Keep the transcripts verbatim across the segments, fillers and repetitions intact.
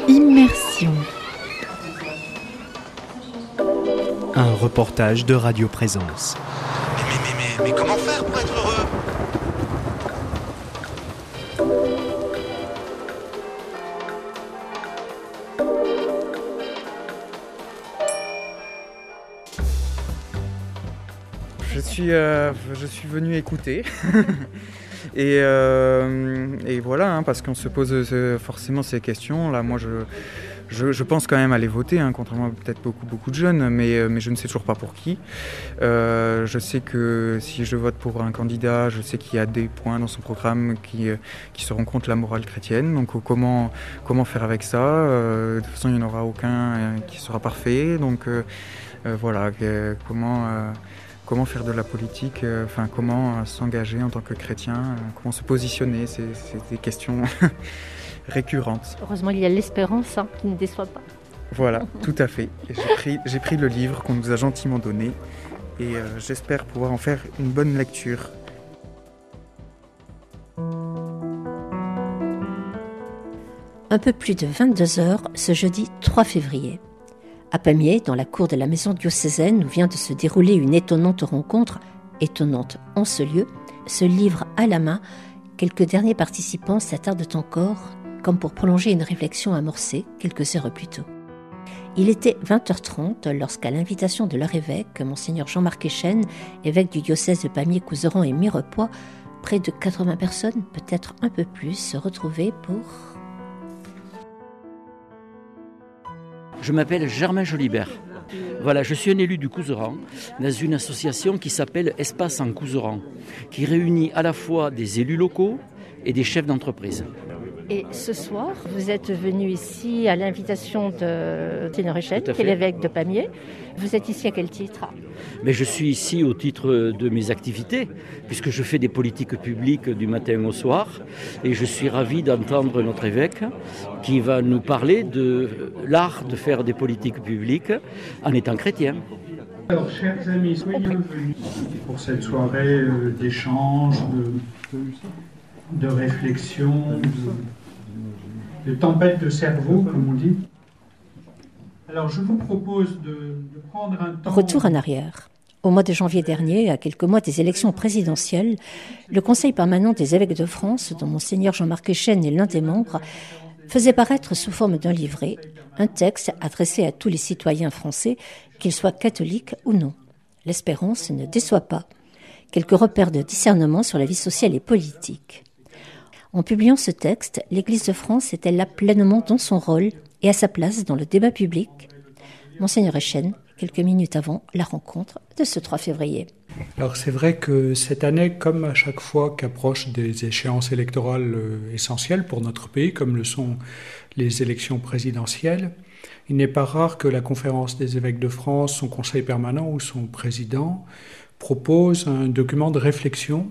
Immersion. Un reportage de Radio Présence. Mais, mais, mais, mais, mais comment faire pour être heureux ? Je suis, euh, je suis venu écouter. et, euh, et voilà, hein, parce qu'on se pose euh, forcément ces questions. Là, moi, je, je, je pense quand même aller voter, hein, contrairement à peut-être beaucoup, beaucoup de jeunes, mais, mais je ne sais toujours pas pour qui. Euh, je sais que si je vote pour un candidat, je sais qu'il y a des points dans son programme qui, qui seront contre la morale chrétienne. Donc, comment, comment faire avec ça ? euh, De toute façon, il n'y en aura aucun euh, qui sera parfait. Donc, euh, euh, voilà, euh, comment... Euh, Comment faire de la politique, euh, enfin, comment euh, s'engager en tant que chrétien, euh, comment se positionner, c'est, c'est des questions récurrentes. Heureusement, il y a l'espérance hein, qui ne déçoit pas. Voilà, tout à fait. Et j'ai pris, j'ai pris le livre qu'on nous a gentiment donné et euh, j'espère pouvoir en faire une bonne lecture. Un peu plus de vingt-deux heures ce jeudi trois février. À Pamiers, dans la cour de la maison diocésaine où vient de se dérouler une étonnante rencontre, étonnante en ce lieu, ce livre à la main, quelques derniers participants s'attardent encore, comme pour prolonger une réflexion amorcée quelques heures plus tôt. Il était vingt heures trente lorsqu'à l'invitation de leur évêque, Monseigneur Jean-Marc Echen, évêque du diocèse de Pamiers-Couserans et Mirepoix, près de quatre-vingts personnes, peut-être un peu plus, se retrouvaient pour... Je m'appelle Germain Jolibert. Voilà, je suis un élu du Couserans dans une association qui s'appelle Espace en Couserans, qui réunit à la fois des élus locaux et des chefs d'entreprise. Et ce soir, vous êtes venu ici à l'invitation de Monseigneur Echen, qui est l'évêque de Pamiers. Vous êtes ici à quel titre ? Mais je suis ici au titre de mes activités, puisque je fais des politiques publiques du matin au soir. Et je suis ravi d'entendre notre évêque qui va nous parler de l'art de faire des politiques publiques en étant chrétien. Alors, chers amis, soyez bienvenus pour cette soirée euh, d'échange, de, de réflexion, de, de tempête de cerveau, comme on dit. Alors, je vous propose de, de prendre un temps... Retour en arrière. Au mois de janvier dernier, à quelques mois des élections présidentielles, le Conseil permanent des évêques de France, dont Monseigneur Jean-Marc Echen est l'un des membres, faisait paraître sous forme d'un livret un texte adressé à tous les citoyens français, qu'ils soient catholiques ou non. L'espérance ne déçoit pas. Quelques repères de discernement sur la vie sociale et politique. En publiant ce texte, l'Église de France est-elle là pleinement dans son rôle et à sa place dans le débat public ? Monseigneur Echen, quelques minutes avant la rencontre de ce trois février. Alors c'est vrai que cette année, comme à chaque fois qu'approchent des échéances électorales essentielles pour notre pays, comme le sont les élections présidentielles, il n'est pas rare que la Conférence des évêques de France, son conseil permanent ou son président propose un document de réflexion,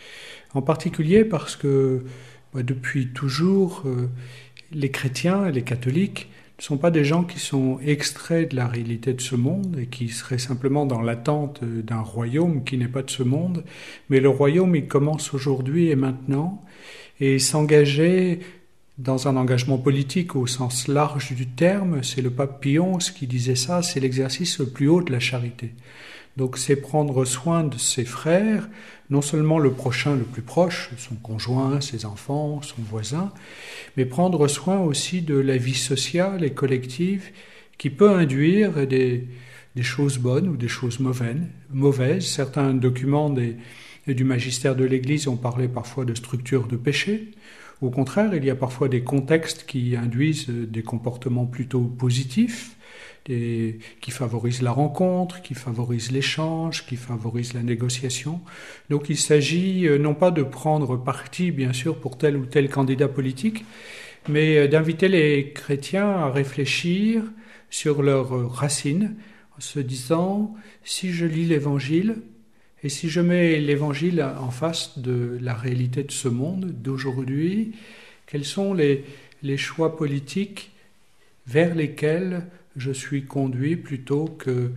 en particulier parce que bah, depuis toujours, euh, les chrétiens et les catholiques ne sont pas des gens qui sont extraits de la réalité de ce monde et qui seraient simplement dans l'attente d'un royaume qui n'est pas de ce monde, mais le royaume il commence aujourd'hui et maintenant, et s'engager dans un engagement politique au sens large du terme, c'est le pape Pie onze qui disait ça, c'est l'exercice le plus haut de la charité. Donc c'est prendre soin de ses frères, non seulement le prochain le plus proche, son conjoint, ses enfants, son voisin, mais prendre soin aussi de la vie sociale et collective qui peut induire des, des choses bonnes ou des choses mauvaises. mauvaises. Certains documents des, du magistère de l'Église ont parlé parfois de structures de péché. Au contraire, il y a parfois des contextes qui induisent des comportements plutôt positifs, des, qui favorisent la rencontre, qui favorisent l'échange, qui favorisent la négociation. Donc il s'agit non pas de prendre parti, bien sûr, pour tel ou tel candidat politique, mais d'inviter les chrétiens à réfléchir sur leurs racines, en se disant, si je lis l'Évangile, et si je mets l'Évangile en face de la réalité de ce monde, d'aujourd'hui, quels sont les, les choix politiques vers lesquels je suis conduit plutôt que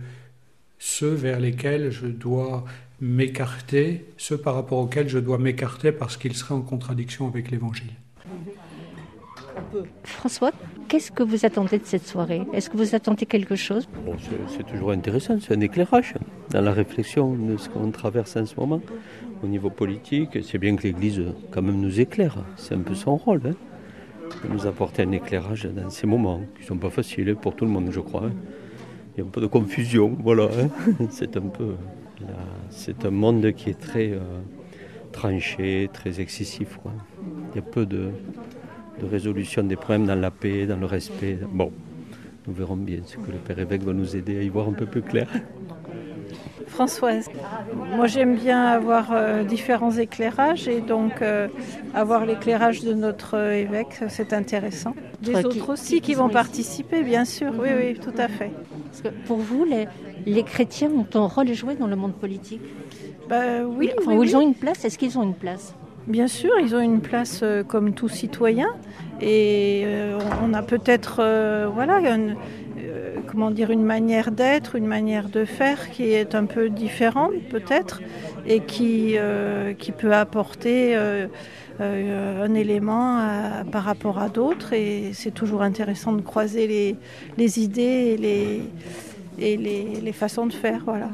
ceux vers lesquels je dois m'écarter, ceux par rapport auxquels je dois m'écarter parce qu'ils seraient en contradiction avec l'Évangile. peu. François, qu'est-ce que vous attendez de cette soirée? Est-ce que vous attendez quelque chose? Bon, c'est, c'est toujours intéressant, c'est un éclairage dans la réflexion de ce qu'on traverse en ce moment. Au niveau politique, c'est bien que l'Église quand même nous éclaire, c'est un peu son rôle, hein, de nous apporter un éclairage dans ces moments qui ne sont pas faciles pour tout le monde, je crois. Hein. Il y a un peu de confusion, voilà. Hein. C'est un peu, là, c'est un monde qui est très euh, tranché, très excessif, quoi. Il y a peu de, de résolution des problèmes dans la paix, dans le respect. Bon, nous verrons bien ce que le Père évêque va nous aider à y voir un peu plus clair. Françoise, moi j'aime bien avoir euh, différents éclairages et donc euh, avoir l'éclairage de notre euh, évêque, c'est intéressant. Des Qui- autres aussi qui vont participer, bien sûr, oui, oui, tout à fait. Parce que pour vous, les, les chrétiens ont un rôle à jouer dans le monde politique? Bah, oui, Enfin, oui, où oui. ils ont une place? Est-ce qu'ils ont une place? Bien sûr, ils ont une place euh, comme tout citoyen et euh, on a peut-être euh, voilà, une, euh, comment dire, une manière d'être, une manière de faire qui est un peu différente peut-être et qui, euh, qui peut apporter euh, euh, un élément à- par rapport à d'autres et c'est toujours intéressant de croiser les, les idées et, les, et les, les façons de faire. Voilà.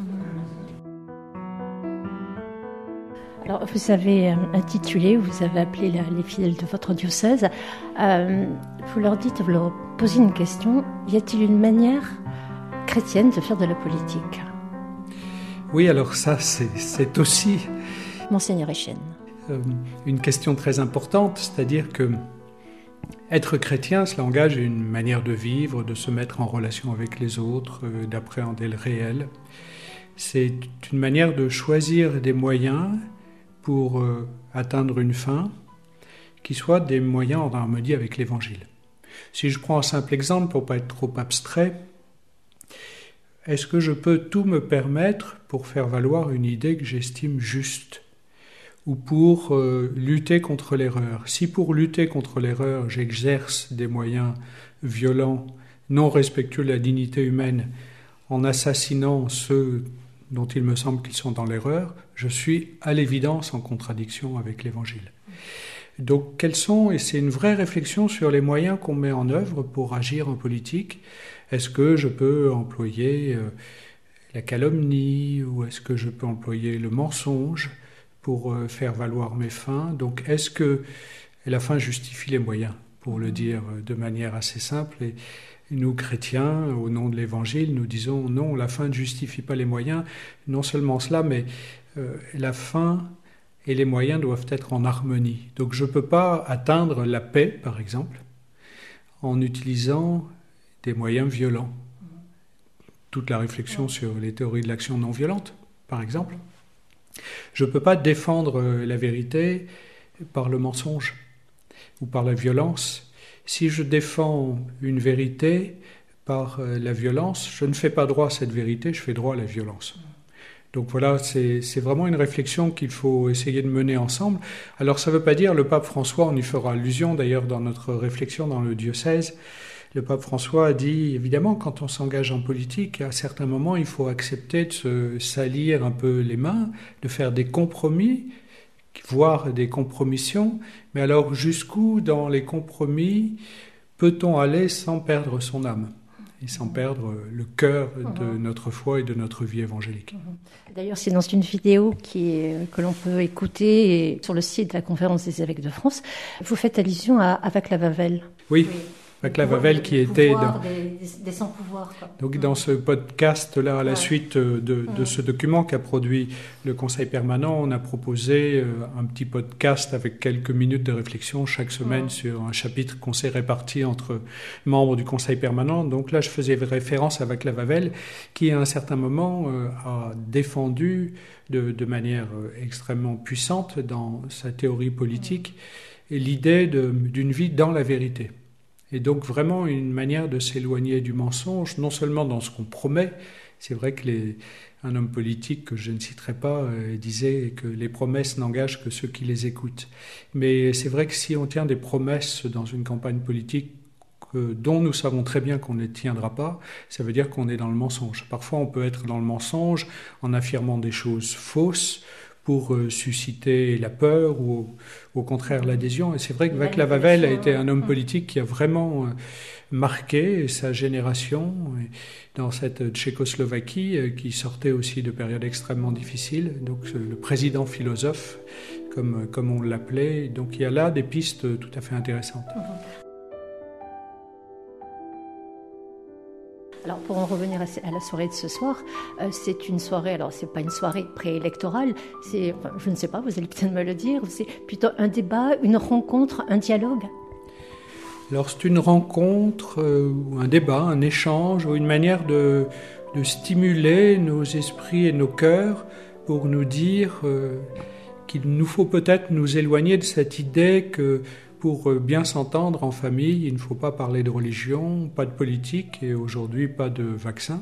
Alors, vous avez euh, intitulé, vous avez appelé la- les fidèles de votre diocèse. Euh, vous leur dites, vous leur posez une question. Y a-t-il une manière chrétienne de faire de la politique? Oui, alors ça, c'est, c'est aussi Monseigneur Echen. euh, une question très importante, c'est-à-dire que être chrétien, cela engage une manière de vivre, de se mettre en relation avec les autres, euh, d'appréhender le réel. C'est une manière de choisir des moyens pour euh, atteindre une fin qui soient des moyens en harmonie avec l'Évangile. Si je prends un simple exemple pour ne pas être trop abstrait, est-ce que je peux tout me permettre pour faire valoir une idée que j'estime juste ou pour euh, lutter contre l'erreur? Si pour lutter contre l'erreur, j'exerce des moyens violents, non respectueux de la dignité humaine, en assassinant ceux dont il me semble qu'ils sont dans l'erreur, je suis à l'évidence en contradiction avec l'Évangile. Donc, quels sont, et c'est une vraie réflexion sur les moyens qu'on met en œuvre pour agir en politique. Est-ce que je peux employer euh, la calomnie ou est-ce que je peux employer le mensonge pour euh, faire valoir mes fins? Donc, est-ce que la fin justifie les moyens, pour le dire de manière assez simple? Et nous, chrétiens, au nom de l'Évangile, nous disons non, la fin ne justifie pas les moyens. Non seulement cela, mais euh, la fin et les moyens doivent être en harmonie. Donc je ne peux pas atteindre la paix, par exemple, en utilisant des moyens violents. Toute la réflexion sur les théories de l'action non violente, par exemple. Je ne peux pas défendre la vérité par le mensonge ou par la violence. Si je défends une vérité par la violence, je ne fais pas droit à cette vérité, je fais droit à la violence. Donc voilà, c'est, c'est vraiment une réflexion qu'il faut essayer de mener ensemble. Alors ça ne veut pas dire, le pape François, on y fera allusion d'ailleurs dans notre réflexion dans le diocèse, le pape François a dit, évidemment, quand on s'engage en politique, à certains moments, il faut accepter de se salir un peu les mains, de faire des compromis, voire des compromissions. Mais alors, jusqu'où dans les compromis peut-on aller sans perdre son âme et sans perdre le cœur de notre foi et de notre vie évangélique? D'ailleurs, c'est dans une vidéo qui est, que l'on peut écouter sur le site de la Conférence des évêques de France. Vous faites allusion à, à Václav Havel. Oui. Václav Havel qui était dans, des, des sans-pouvoirs. Donc dans ce podcast-là, à la ouais. suite de, de mmh. ce document qu'a produit le Conseil permanent, on a proposé un petit podcast avec quelques minutes de réflexion chaque semaine mmh. sur un chapitre qu'on s'est réparti entre membres du Conseil permanent. Donc là, je faisais référence à Václav Havel qui, à un certain moment, euh, a défendu de, de manière extrêmement puissante dans sa théorie politique l'idée de, d'une vie dans la vérité. Et donc vraiment une manière de s'éloigner du mensonge, non seulement dans ce qu'on promet. C'est vrai que les, un homme politique que je ne citerai pas euh, disait que les promesses n'engagent que ceux qui les écoutent. Mais c'est vrai que si on tient des promesses dans une campagne politique que, dont nous savons très bien qu'on ne les tiendra pas, ça veut dire qu'on est dans le mensonge. Parfois on peut être dans le mensonge en affirmant des choses fausses pour euh, susciter la peur ou au, au contraire l'adhésion. Et c'est vrai que Václav Havel a été un homme politique qui a vraiment euh, marqué sa génération et dans cette Tchécoslovaquie euh, qui sortait aussi de périodes extrêmement difficiles. Donc euh, le président philosophe, comme, comme on l'appelait. Donc il y a là des pistes tout à fait intéressantes. Alors pour en revenir à la soirée de ce soir, euh, c'est une soirée, alors c'est pas une soirée préélectorale, c'est, enfin, je ne sais pas, vous allez peut-être me le dire, c'est plutôt un débat, une rencontre, un dialogue. Alors c'est une rencontre, euh, un débat, un échange, ou une manière de, de stimuler nos esprits et nos cœurs pour nous dire euh, qu'il nous faut peut-être nous éloigner de cette idée que pour bien s'entendre en famille, il ne faut pas parler de religion, pas de politique et aujourd'hui pas de vaccin.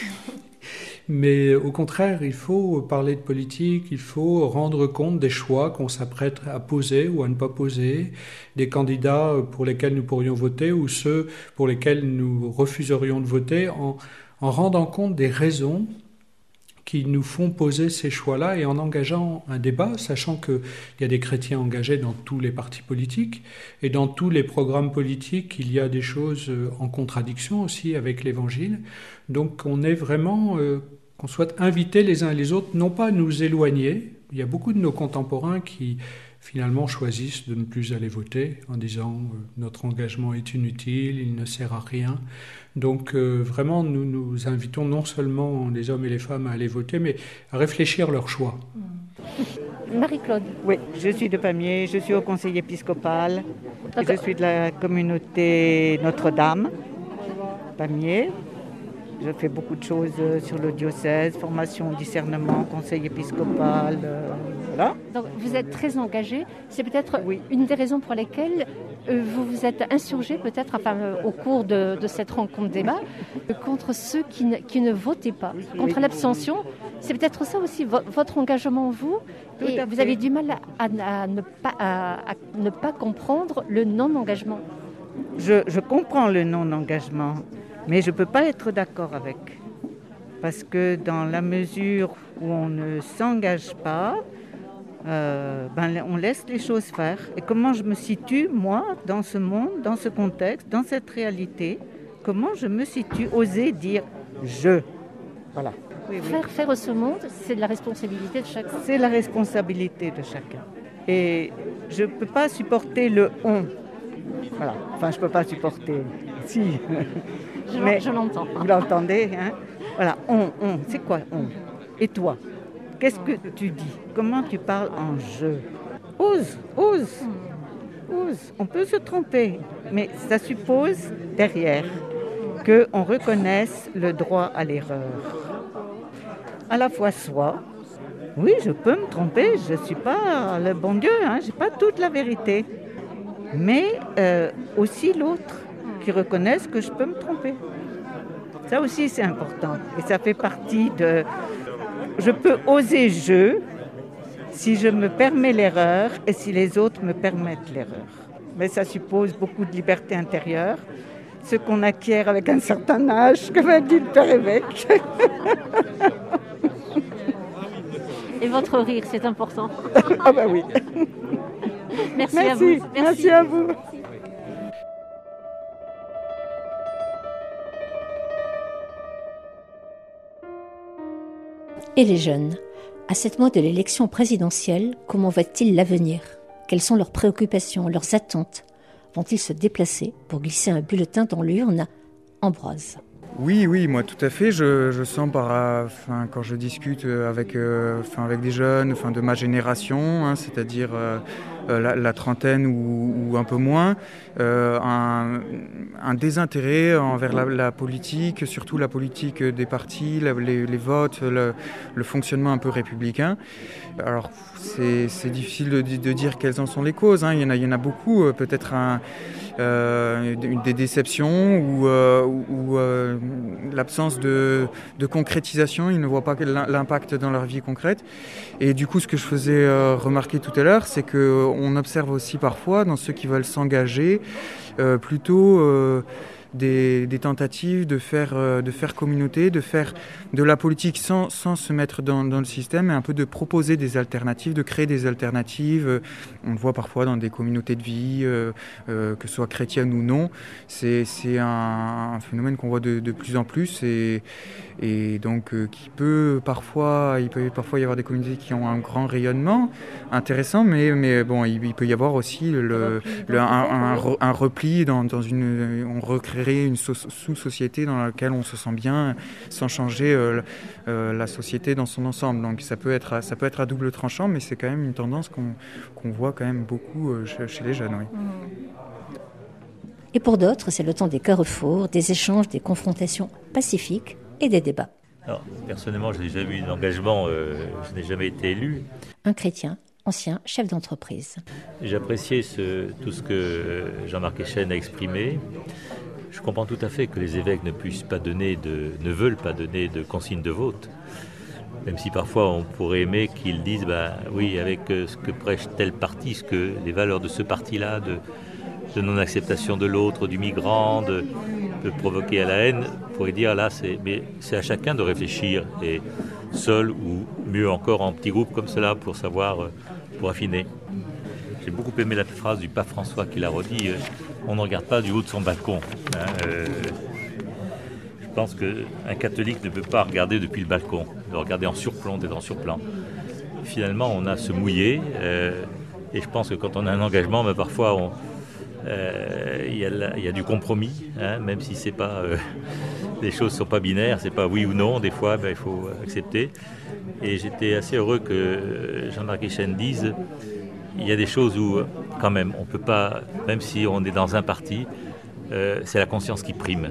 Mais au contraire, il faut parler de politique, il faut rendre compte des choix qu'on s'apprête à poser ou à ne pas poser, des candidats pour lesquels nous pourrions voter ou ceux pour lesquels nous refuserions de voter, en, en rendant compte des raisons qui nous font poser ces choix-là et en engageant un débat, sachant qu'il y a des chrétiens engagés dans tous les partis politiques et dans tous les programmes politiques, il y a des choses en contradiction aussi avec l'Évangile. Donc on est vraiment, euh, qu'on souhaite inviter les uns et les autres, non pas à nous éloigner. Il y a beaucoup de nos contemporains qui finalement choisissent de ne plus aller voter en disant euh, notre engagement est inutile, il ne sert à rien. Donc euh, vraiment, nous nous invitons non seulement les hommes et les femmes à aller voter, mais à réfléchir leur choix. Marie-Claude. Oui, je suis de Pamiers, je suis au conseil épiscopal, et je suis de la communauté Notre-Dame, Pamiers. Je fais beaucoup de choses sur le diocèse, formation, discernement, conseil épiscopal, euh, voilà. Donc vous êtes très engagé. C'est peut-être oui. une des raisons pour lesquelles euh, vous vous êtes insurgé, peut-être enfin, euh, au cours de, de cette rencontre débat, euh, contre ceux qui ne, qui ne votaient pas, contre oui. l'abstention. C'est peut-être ça aussi, vo- votre engagement, vous. Tout et vous avez du mal à, à, à, ne pas, à, à ne pas comprendre le non-engagement. Je, je comprends le non-engagement. Mais je ne peux pas être d'accord avec. Parce que dans la mesure où on ne s'engage pas, euh, ben on laisse les choses faire. Et comment je me situe, moi, dans ce monde, dans ce contexte, dans cette réalité, comment je me situe, oser dire « je ». Voilà. Oui, oui. Faire faire ce monde, c'est de la responsabilité de chacun. C'est la responsabilité de chacun. Et je ne peux pas supporter le « on ». Voilà. Enfin, je ne peux pas supporter. Si. Je, Mais je l'entends. Vous l'entendez, hein? Voilà, on, on, c'est quoi on? Et toi? Qu'est-ce que tu dis? Comment tu parles en je? Ose, ose, ose. On peut se tromper, mais ça suppose derrière qu'on reconnaisse le droit à l'erreur. À la fois soi, oui, je peux me tromper, je ne suis pas le bon Dieu, hein, je n'ai pas toute la vérité. Mais euh, aussi l'autre, qui reconnaissent que je peux me tromper. Ça aussi, c'est important. Et ça fait partie de... Je peux oser je si je me permets l'erreur et si les autres me permettent l'erreur. Mais ça suppose beaucoup de liberté intérieure, ce qu'on acquiert avec un certain âge, comme a dit le père évêque. Et votre rire, c'est important. Ah ben oui. Merci, Merci à vous. Merci, Merci à vous. Et les jeunes, à sept mois de l'élection présidentielle, comment voient-ils l'avenir? Quelles sont leurs préoccupations, leurs attentes? Vont-ils se déplacer pour glisser un bulletin dans l'urne? Ambroise. Oui, oui, moi tout à fait. Je, je sens par, enfin, quand je discute avec, euh, enfin, avec des jeunes, enfin, de ma génération, hein, c'est-à-dire euh, la, la trentaine ou, ou un peu moins, euh, un, un désintérêt envers la, la politique, surtout la politique des partis, la, les, les votes, le, le fonctionnement un peu républicain. Alors c'est, c'est difficile de, de dire quelles en sont les causes, hein. Il y en a, il y en a beaucoup, peut-être un... Euh, des déceptions ou, euh, ou euh, l'absence de, de concrétisation, ils ne voient pas l'impact dans leur vie concrète. Et du coup, ce que je faisais euh, remarquer tout à l'heure, c'est qu'on observe aussi parfois dans ceux qui veulent s'engager, euh, plutôt euh, des, des tentatives de faire, euh, de faire communauté, de faire de la politique sans, sans se mettre dans, dans le système, et un peu de proposer des alternatives, de créer des alternatives. On le voit parfois dans des communautés de vie, euh, euh, que ce soit chrétiennes ou non. C'est, c'est un, un phénomène qu'on voit de, de plus en plus, et, et donc euh, qui peut parfois, il peut parfois y avoir des communautés qui ont un grand rayonnement intéressant, mais, mais bon, il, il peut y avoir aussi le, le, un, un, un repli dans, dans une, on recréerait une so- sous-société dans laquelle on se sent bien, sans changer euh, euh, la société dans son ensemble. Donc ça peut être, ça peut être à double tranchant, mais c'est quand même une tendance qu'on, qu'on voit quand même beaucoup euh, chez, chez les jeunes. Oui. Et pour d'autres, c'est le temps des carrefours, des échanges, des confrontations pacifiques et des débats. Alors, personnellement, je n'ai jamais eu d'engagement, euh, je n'ai jamais été élu. Un chrétien, ancien chef d'entreprise. J'appréciais ce, tout ce que Jean-Marc Echen a exprimé. Je comprends tout à fait que les évêques ne puissent pas donner de, ne veulent pas donner de consignes de vote. Même si parfois on pourrait aimer qu'ils disent, bah, oui, avec ce que prêche tel parti, ce que les valeurs de ce parti-là, de, de non-acceptation de l'autre, du migrant, de, de provoquer à la haine, on pourrait dire là, c'est, mais c'est à chacun de réfléchir, et seul ou mieux encore en petits groupes comme cela pour savoir, pour affiner. J'ai beaucoup aimé la phrase du pape François qui l'a redit, euh, on ne regarde pas du haut de son balcon. Hein, euh, je pense qu'un catholique ne peut pas regarder depuis le balcon, de regarder en surplomb, d'être en surplan. Finalement, on a à se mouiller, euh, et je pense que quand on a un engagement, ben, parfois on, euh, y a, y a du compromis, hein, même si c'est pas, euh, les choses ne sont pas binaires, c'est pas oui ou non, des fois ben, il faut accepter. Et j'étais assez heureux que Jean-Marc Echen dise il y a des choses où, quand même, on ne peut pas, même si on est dans un parti, euh, c'est la conscience qui prime.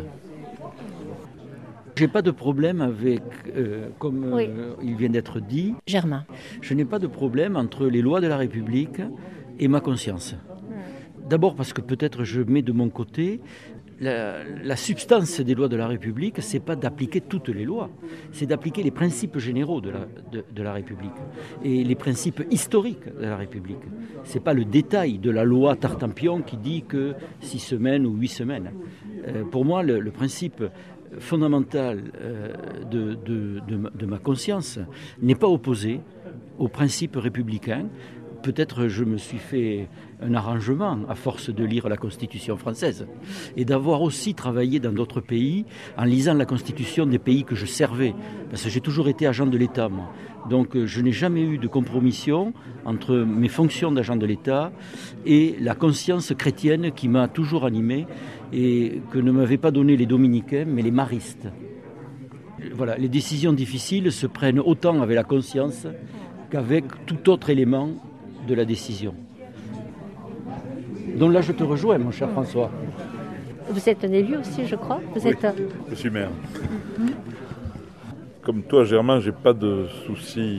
Je n'ai pas de problème avec, euh, comme Oui. euh, il vient d'être dit, Germain. je n'ai pas de problème entre les lois de la République et ma conscience. D'abord parce que peut-être je mets de mon côté la, la substance des lois de la République, c'est pas d'appliquer toutes les lois, c'est d'appliquer les principes généraux de la, de, de la République et les principes historiques de la République. C'est pas le détail de la loi Tartampion qui dit que six semaines ou huit semaines. Euh, pour moi, le, le principe fondamental euh, de, de, de, ma, de ma conscience n'est pas opposé aux principes républicains. Peut-être je me suis fait un arrangement à force de lire la Constitution française et d'avoir aussi travaillé dans d'autres pays en lisant la Constitution des pays que je servais, parce que j'ai toujours été agent de l'État, moi. Donc je n'ai jamais eu de compromission entre mes fonctions d'agent de l'État et la conscience chrétienne qui m'a toujours animé et que ne m'avaient pas donné les dominicains, mais les maristes. Voilà, les décisions difficiles se prennent autant avec la conscience qu'avec tout autre élément de la décision. Donc là, je te rejoins, mon cher François. Vous êtes un élu aussi, je crois. Vous oui, êtes un... je suis maire. Mm-hmm. Comme toi, Germain, j'ai pas de souci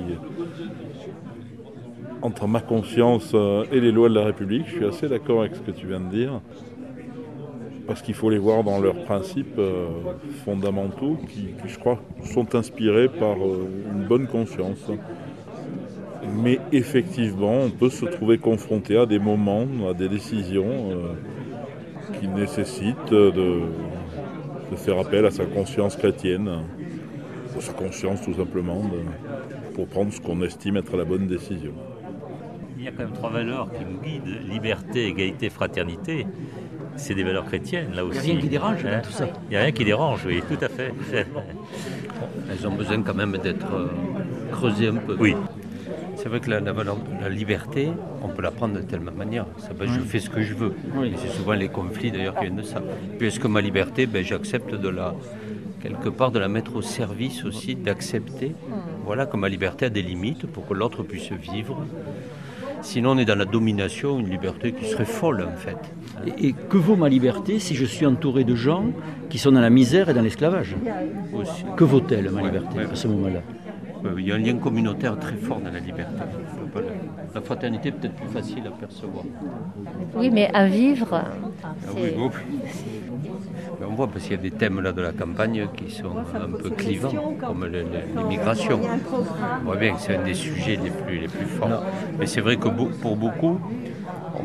entre ma conscience et les lois de la République. Je suis assez d'accord avec ce que tu viens de dire, parce qu'il faut les voir dans leurs principes euh, fondamentaux qui, qui, je crois, sont inspirés par euh, une bonne conscience. Mais effectivement, on peut se trouver confronté à des moments, à des décisions euh, qui nécessitent de, de faire appel à sa conscience chrétienne, à sa conscience tout simplement, de, pour prendre ce qu'on estime être la bonne décision. Il y a quand même trois valeurs qui nous guident, liberté, égalité, fraternité. C'est des valeurs chrétiennes, là aussi. Il n'y a rien qui dérange dans hein tout ça. Il n'y a rien qui dérange, oui, tout à fait. Elles ont besoin quand même d'être euh, creusées un peu. Oui. C'est vrai que la, la, la liberté, on peut la prendre de telle manière. Ça, ben, je fais ce que je veux. Oui. Et c'est souvent les conflits d'ailleurs qui viennent de ça. Puis est-ce que ma liberté, ben, j'accepte de la, quelque part de la mettre au service aussi, d'accepter voilà, que ma liberté a des limites pour que l'autre puisse vivre. Sinon on est dans la domination, une liberté qui serait folle en fait. Et, et que vaut ma liberté si je suis entouré de gens qui sont dans la misère et dans l'esclavage aussi. Que vaut-elle ma liberté ouais, ouais. à ce moment-là? Il y a un lien communautaire très fort dans la liberté. La fraternité est peut-être plus facile à percevoir. Oui, mais à vivre, ah, oui, oui. Mais on voit parce qu'il y a des thèmes là de la campagne qui sont un peu clivants, comme l'immigration. On voit bien que c'est un des sujets les plus, les plus forts. Non. Mais c'est vrai que pour beaucoup, on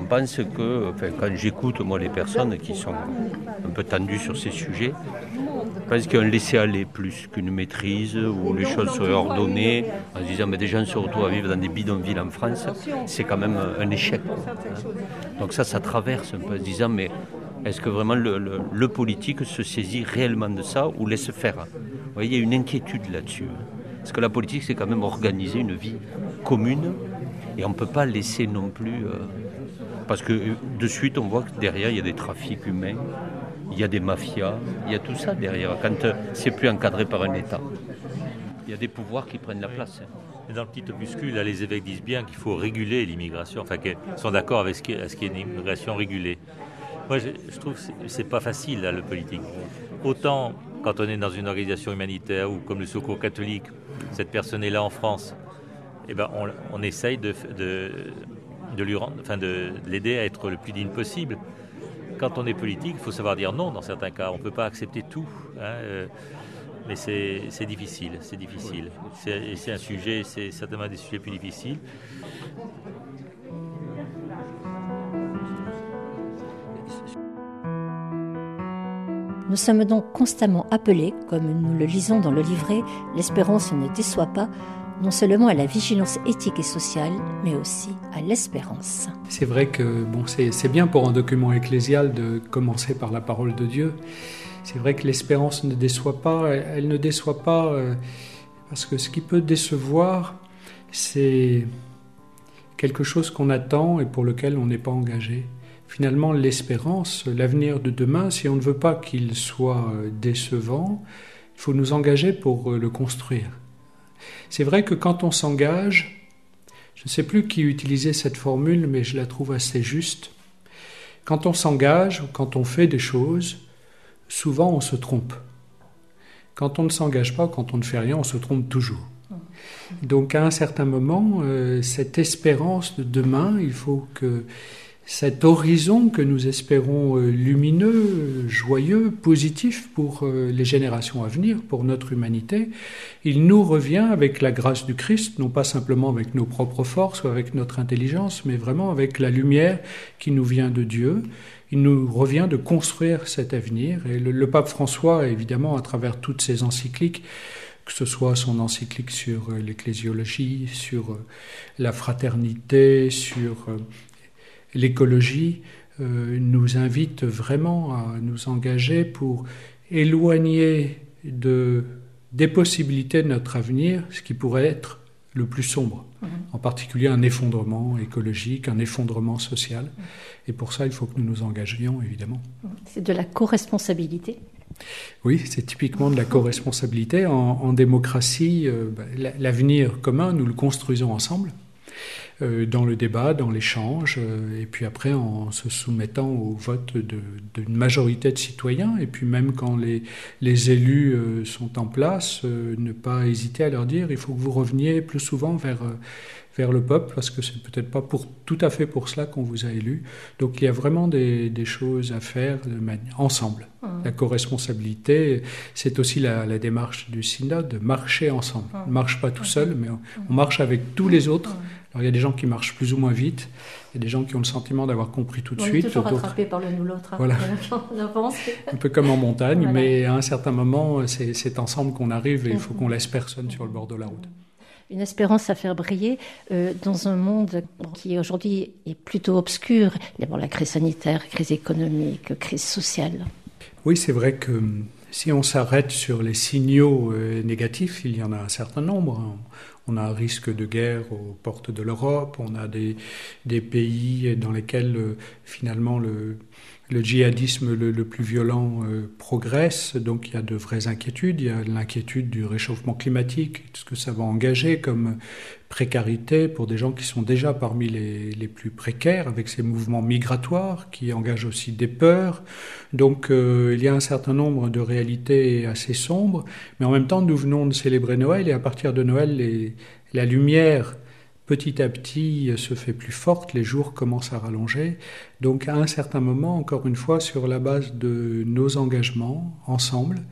pense que, enfin, quand j'écoute moi les personnes qui sont un peu tendues sur ces sujets, je pense qu'il y a un laisser-aller plus qu'une maîtrise où les choses seraient ordonnées en se disant mais des gens se retrouvent à vivre dans des bidonvilles en France, c'est quand même un échec. Donc ça, ça traverse un peu en se disant mais est-ce que vraiment le, le, le politique se saisit réellement de ça ou laisse faire? Vous voyez, il y a une inquiétude là-dessus. Parce que la politique, c'est quand même organiser une vie commune et on ne peut pas laisser non plus... Euh, parce que de suite, on voit que derrière, il y a des trafics humains, il y a des mafias, il y a tout ça derrière, quand euh, c'est plus encadré par un État. Il y a des pouvoirs qui prennent la place. Et dans le petit opuscule, là, les évêques disent bien qu'il faut réguler l'immigration, enfin qu'ils sont d'accord avec ce qui est, ce qui est une immigration régulée. Moi, je, je trouve que c'est, c'est pas facile, là, le politique. Autant quand on est dans une organisation humanitaire ou comme le Secours catholique, cette personne est là en France, eh ben on, on essaye de, de, de, lui rendre, enfin de, de l'aider à être le plus digne possible. Quand on est politique, il faut savoir dire non dans certains cas. On ne peut pas accepter tout. Hein, euh, mais c'est, c'est difficile, c'est difficile. C'est, c'est un sujet, c'est certainement des sujets plus difficiles. Nous sommes donc constamment appelés, comme nous le lisons dans le livret « L'espérance ne déçoit pas », non seulement à la vigilance éthique et sociale, mais aussi à l'espérance. C'est vrai que bon, c'est, c'est bien pour un document ecclésial de commencer par la parole de Dieu. C'est vrai que l'espérance ne déçoit pas, elle, elle ne déçoit pas euh, parce que ce qui peut décevoir, c'est quelque chose qu'on attend et pour lequel on n'est pas engagé. Finalement, l'espérance, l'avenir de demain, si on ne veut pas qu'il soit décevant, il faut nous engager pour le construire. C'est vrai que quand on s'engage, je ne sais plus qui utilisait cette formule, mais je la trouve assez juste. Quand on s'engage, quand on fait des choses, souvent on se trompe. Quand on ne s'engage pas, quand on ne fait rien, on se trompe toujours. Donc à un certain moment, euh, cette espérance de demain, il faut que cet horizon que nous espérons lumineux, joyeux, positif pour les générations à venir, pour notre humanité, il nous revient avec la grâce du Christ, non pas simplement avec nos propres forces ou avec notre intelligence, mais vraiment avec la lumière qui nous vient de Dieu. Il nous revient de construire cet avenir. Et le, le pape François, évidemment, à travers toutes ses encycliques, que ce soit son encyclique sur l'ecclésiologie, sur la fraternité, sur l'écologie, euh, nous invite vraiment à nous engager pour éloigner de, des possibilités de notre avenir ce qui pourrait être le plus sombre, mmh. en particulier un effondrement écologique, un effondrement social. Mmh. Et pour ça, il faut que nous nous engagions, évidemment. C'est de la co-responsabilité ? Oui, c'est typiquement de la co-responsabilité. En, en démocratie, euh, bah, l'avenir commun, nous le construisons ensemble. Euh, dans le débat, dans l'échange, euh, et puis après en se soumettant au vote de, d'une majorité de citoyens, et puis même quand les, les élus euh, sont en place, euh, ne pas hésiter à leur dire il faut que vous reveniez plus souvent vers, euh, vers le peuple, parce que c'est peut-être pas pour, tout à fait pour cela qu'on vous a élu. Donc il y a vraiment des, des choses à faire de manière, ensemble. Mmh. La co-responsabilité, c'est aussi la, la démarche du synode, de marcher ensemble. Mmh. On ne marche pas tout seul, mais on, on marche avec tous les autres. Alors, il y a des gens qui marchent plus ou moins vite, il y a des gens qui ont le sentiment d'avoir compris tout de on suite. On est toujours rattrapé par le nous l'autre. Voilà. On avance. Un peu comme en montagne, voilà. Mais à un certain moment, c'est, c'est ensemble qu'on arrive et il faut qu'on laisse personne sur le bord de la route. Une espérance à faire briller euh, dans un monde qui aujourd'hui est plutôt obscur. D'abord la crise sanitaire, crise économique, crise sociale. Oui, c'est vrai que si on s'arrête sur les signaux euh, négatifs, il y en a un certain nombre. Hein. On a un risque de guerre aux portes de l'Europe, on a des, des pays dans lesquels euh, finalement le, le djihadisme le, le plus violent euh, progresse, donc il y a de vraies inquiétudes. Il y a l'inquiétude du réchauffement climatique, ce que ça va engager comme précarité pour des gens qui sont déjà parmi les, les plus précaires, avec ces mouvements migratoires qui engagent aussi des peurs. Donc euh, il y a un certain nombre de réalités assez sombres, mais en même temps nous venons de célébrer Noël, et à partir de Noël, les, la lumière petit à petit se fait plus forte, les jours commencent à rallonger. Donc à un certain moment, encore une fois, sur la base de nos engagements ensemble,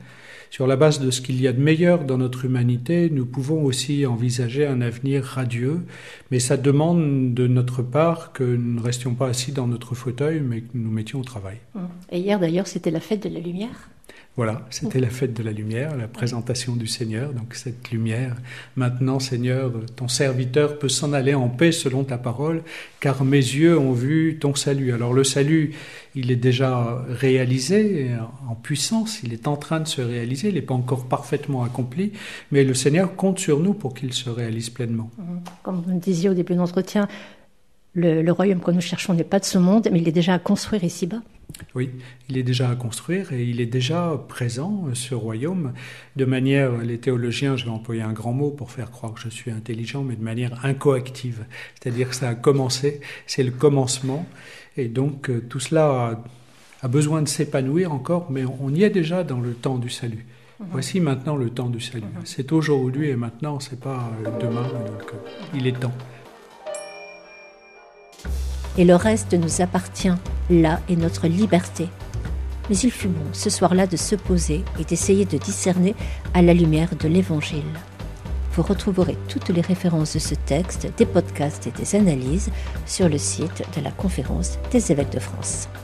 Sur la base de ce qu'il y a de meilleur dans notre humanité, nous pouvons aussi envisager un avenir radieux, mais ça demande de notre part que nous ne restions pas assis dans notre fauteuil, mais que nous nous mettions au travail. Et hier d'ailleurs, c'était la fête de la lumière. Voilà, c'était la fête de la lumière, la présentation du Seigneur, donc cette lumière. Maintenant, Seigneur, ton serviteur peut s'en aller en paix selon ta parole, car mes yeux ont vu ton salut. Alors le salut, il est déjà réalisé en puissance, il est en train de se réaliser, il n'est pas encore parfaitement accompli, mais le Seigneur compte sur nous pour qu'il se réalise pleinement. Comme vous me disiez au début de l'entretien, le, le royaume que nous cherchons n'est pas de ce monde, mais il est déjà à construire ici-bas. Oui, il est déjà à construire et il est déjà présent, ce royaume, de manière, les théologiens, je vais employer un grand mot pour faire croire que je suis intelligent, mais de manière incoactive. C'est-à-dire que ça a commencé, c'est le commencement, et donc tout cela a, a besoin de s'épanouir encore, mais on y est déjà dans le temps du salut. Mmh. Voici maintenant le temps du salut. Mmh. C'est aujourd'hui et maintenant, c'est pas demain, donc il est temps. Et le reste nous appartient, là est notre liberté. Mais il fut bon ce soir-là de se poser et d'essayer de discerner à la lumière de l'Évangile. Vous retrouverez toutes les références de ce texte, des podcasts et des analyses sur le site de la Conférence des évêques de France.